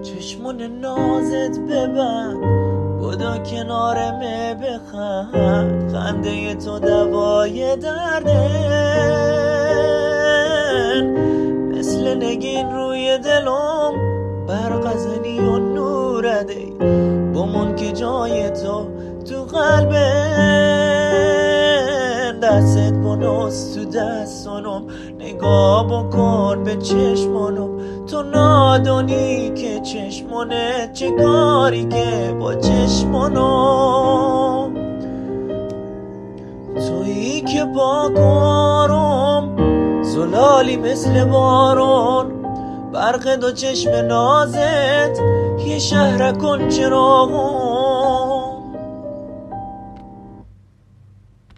چشمون نازت ببند، بودا کنارمه بخند، خنده تو دوای دردن، مثل نگین روی دلم برق زنی و نورده، بمون که جای تو قلبن، دستت بنوس تو دستانم، نگاه بکن به چشمانم، تو نادونی که چشمانت چه کاری که با چشمانم، تویی که با کارم زلالی مثل بارون، برق دو چشم نازت یه شهر کن چراغون،